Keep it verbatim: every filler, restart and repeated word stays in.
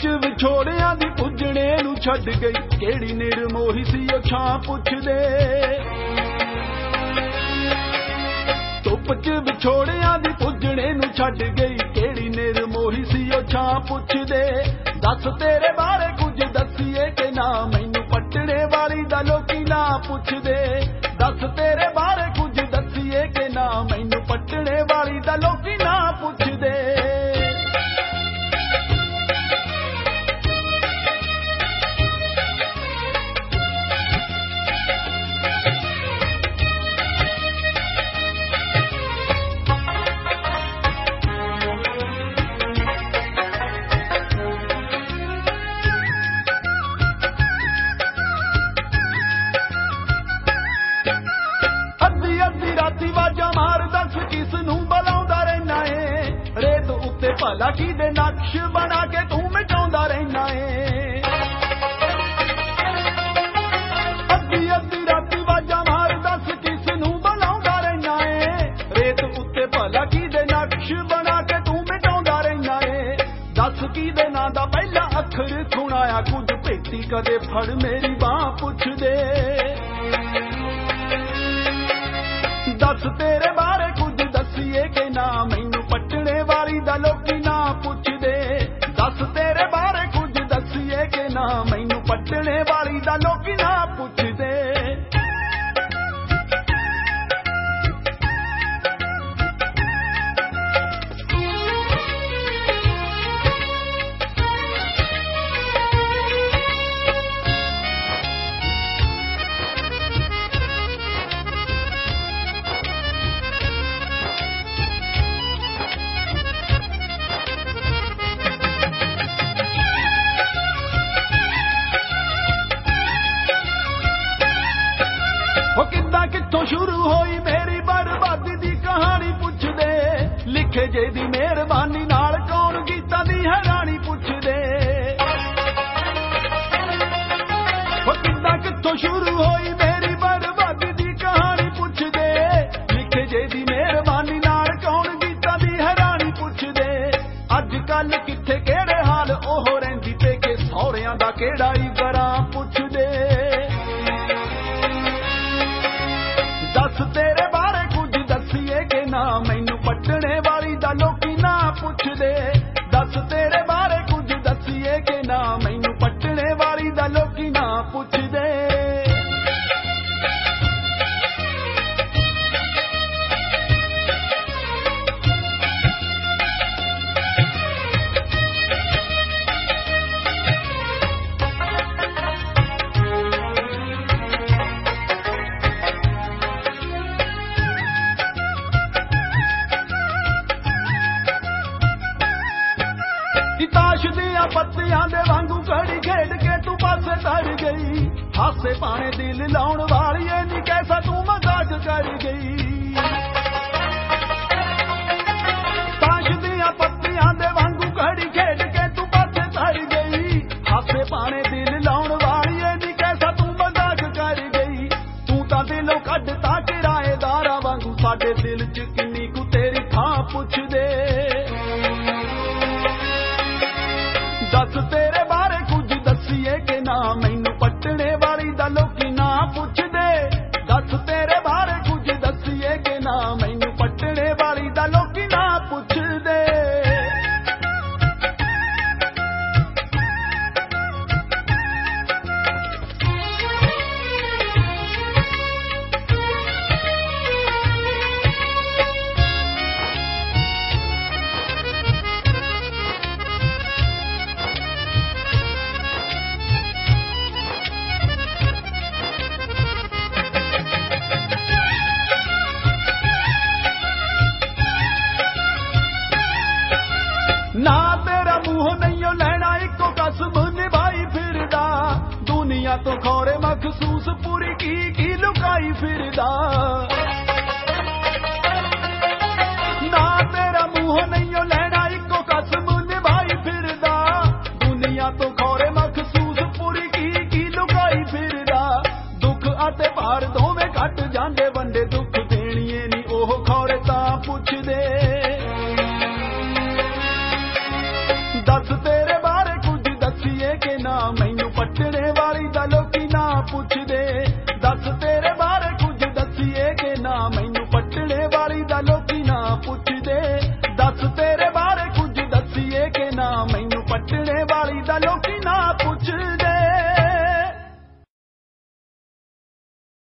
ਚ ਵਿਛੋੜਿਆਂ ਦੀ ਪੁੱਜਣੇ ਨੂੰ ਛੱਡ ਗਈ, ਕਿਹੜੀ ਨਿਰਮੋਹੀ ਸੀ ਉਹ ਛਾਂ ਪੁੱਛਦੇ। ਧੁੱਪ ਚ ਵਿਛੋੜਿਆਂ ਦੀ ਪੁੱਜਣੇ ਨੂੰ ਛੱਡ ਗਈ, ਕਿਹੜੀ ਨਿਰਮੋਹੀ ਸੀ ਉਹ ਛਾਂ ਪੁੱਛਦੇ। ਦੱਸ ਤੇਰੇ ਬਾਰੇ ਕੁਝ ਦੱਸੀਏ ਕਿ ਨਾ, ਮੈਨੂੰ ਪੱਟਣੇ ਵਾਲੀ ਦਾ ਲੋਕੀ ਨਾ ਪੁੱਛਦੇ। ਦੱਸ ਤੇਰੇ ਬਾਰੇ ਕੁਝ ਦੱਸੀਏ ਕਿ ਨਾ, ਮੈਨੂੰ ਪੱਟਣੇ ਵਾਲੀ ਦਾ ਲੋਕੀ ਨਾ ਪੁੱਛਦੇ। ਭਲਾ ਕਿਹਦੇ ਨਕਸ਼ ਬਣਾ ਕੇ ਤੂੰ ਮਿਟਾਉਂਦਾ ਰਹਿਣਾ ਏ। ਅੱਧੀ ਅੱਧੀ ਰਾਤੀ ਵਾਜਾਂ ਮਾਰ ਦੱਸ ਕਿਸ ਨੂੰ ਬੁਲਾਉਂਦਾ ਰਹਿਣਾ ਏ। ਰੇਤ ਉੱਤੇ ਭਲਾ ਕਿਹਦੇ ਨਕਸ਼ ਬਣਾ ਕੇ ਤੂੰ ਮਿਟਾਉਂਦਾ ਰਹਿਣਾ ਏ। ਦੱਸ ਕਿਹਦੇ ਨਾਂ ਦਾ ਪਹਿਲਾ ਅੱਖਰ ਸੁਣਾਇਆ, ਕੁਝ ਭੇਤੀ ਕਦੇ ਫੜ ਮੇਰੀ ਬਾਂਹ ਪੁੱਛਦੇ। ਦੱਸ ਤੇਰੇ ਬਾਰੇ ਕੁਝ ਦੱਸੀਏ ਕਿ ਨਾ, ਮੈਨੂੰ ਪੱਟਣੇ ਵਾਲੀ ਦਾ ਲੋਕੀ ਨਾ ਪੁੱਛਦੇ। ਦੱਸ ਤੇਰੇ ਬਾਰੇ ਕੁਝ ਦੱਸੀਏ ਕਿ ਨਾ, ਮੈਨੂੰ ਪੱਟਣੇ ਵਾਲੀ ਦਾ ਲੋਕੀ ਨਾ ਪੁੱਛਦੇ। ਕਿੱਥੋਂ ਸ਼ੁਰੂ ਹੋਈ ਮੇਰੀ ਬਰਬਾਦੀ ਦੀ ਕਹਾਣੀ ਪੁੱਛਦੇ। ਲਿਖੇ ਜੇ ਦੀ ਮਿਹਰਬਾਨੀ ਨਾਲ ਕੌਣ ਗੀਤਾਂ ਦੀ ਹੈਰਾਨੀ ਪੁੱਛਦੇ। ਉਹ ਕਿੱਦਾਂ ਕਿੱਥੋਂ ਸ਼ੁਰੂ ਹੋਈ ਮੇਰੀ ਬਰਬਾਦੀ ਦੀ ਕਹਾਣੀ ਪੁੱਛਦੇ। ਲਿਖੇ ਜੇ ਦੀ ਮਿਹਰਬਾਨੀ ਨਾਲ ਕੌਣ ਗੀਤਾਂ ਦੀ ਹੈਰਾਨੀ ਪੁੱਛਦੇ। ਅੱਜ ਕੱਲ ਕਿੱਥੇ ਕਿਹੜੇ ਹਾਲ ਉਹ ਰਹਿੰਦੀ, ਤੇ ਕਿ ਸਹੁਰਿਆਂ ਦਾ ਕਿਹੜਾ ਹੀ ਗਰਾਂ ਪੁੱਛਦੇ। ਦੱਸ ਤੇਰੇ ਬਾਰੇ ਕੁਝ ਦੱਸੀਏ ਕਿ ਨਾ, ਮੈਨੂੰ ਪੱਟਣੇ ਵਾਲੀ ਦਾ ਲੋਕੀ ਨਾ ਪੁੱਛਦੇ। ਦੱਸ ਤੇਰੇ ਬਾਰੇ ਕੁਝ ਦੱਸੀਏ ਕਿ ਨਾ, ਮੈਨੂੰ ਪੱਟਣੇ ਵਾਲੀ ਦਾ ਲੋਕੀ ਨਾ ਪੁੱਛਦੇ। ਤਾਸ਼ ਦੀਆਂ ਪੱਤੀਆਂ ਦੇ ਵਾਂਗੂ ਘੜੀ ਖੇਡ ਕੇ ਤੂੰ ਪਾਸੇ ਤੜ ਗਈ। ਹਾਸੇ ਪਾਣੇ ਦਿਲ ਲਾਉਣ ਵਾਲੀ ਏ ਨੀ, ਕੈਸਾ ਤੂੰ ਮਜ਼ਾਕ ਕਰ ਗਈ। ਤਾਸ਼ ਦੀਆਂ ਪੱਤੀਆਂ ਦੇ ਵਾਂਗੂ ਘੜੀ ਖੇਡ ਕੇ ਤੂੰ ਪਾਸੇ ਤੜ ਗਈ। ਹਾਸੇ ਪਾਣੇ ਦਿਲ ਲਾਉਣ ਵਾਲੀ ਏ ਨੀ, ਕੈਸਾ ਤੂੰ ਮਜ਼ਾਕ ਕਰ ਗਈ। ਤੂੰ ਤਾਂ ਦਿਲੋਂ ਕੱਢਤਾ ਕਿਰਾਏਦਾਰਾਂ ਵਾਂਗੂ, ਸਾਡੇ ਦਿਲ ਚ ਕਿੰਨੀ ਕੁ ਤੇਰੀ ਥਾਂ ਪੁੱਛਦੇ। ਦੱਸ ਤੇਰੇ ਬਾਰੇ ਕੁਝ ਦੱਸੀਏ ਕਿ ਨਾ, ਮੈਨੂੰ ਪੱਟਣੇ ਵਾਲੀ ਦਾ ਲੋਕੀ ਨਾ ਪੁੱਛਦੇ। ਦੱਸ ਤੇਰੇ ਬਾਰੇ ਕੁਝ ਦੱਸੀਏ ਕਿ ਨਾ, ਮੈਨੂੰ ਪੱਟਣੇ ਵਾਲੀ ਦਾ ਲੋਕੀ ਨਾ ਪੁੱਛਦੇ। ਨਾ ਤੇਰਾ ਮੂੰਹ ਨਹੀਂਓ ਲੈਣਾ, ਇੱਕੋ ਕਸਮ ਨਿਭਾਈ ਫਿਰਦਾ। ਦੁਨੀਆ ਤੋਂ ਖੌਰੇ ਮਖਸੂਸ ਪੂਰੀ ਕੀ ਕੀ ਲੁਕਾਈ ਫਿਰਦਾ। ਨਾ ਤੇਰਾ ਮੂੰਹ ਨਹੀਂਓ ਲੈਣਾ, ਇੱਕੋ ਕਸਮ ਨਿਭਾਈ ਫਿਰਦਾ। ਦੁਨੀਆ ਤੋਂ ਖੌਰੇ ਮਖਸੂਸ ਪੂਰੀ ਕੀ ਕੀ ਲੁਕਾਈ ਫਿਰਦਾ। ਦੁੱਖ ਅਤੇ ਭਾਰ ਦੋਵੇਂ ਘਟ ਜਾਂਦੇ ਵੰਡੇ, ਦੁੱਖ ਦੇਣੀਏ ਨੀ ਉਹ ਖੌਰੇ ਤਾਂ ਪੁੱਛਦੇ। ਦੱਸ ਤੇਰੇ ਬਾਰੇ ਕੁਝ ਨਾ ਮੈਨੂੰ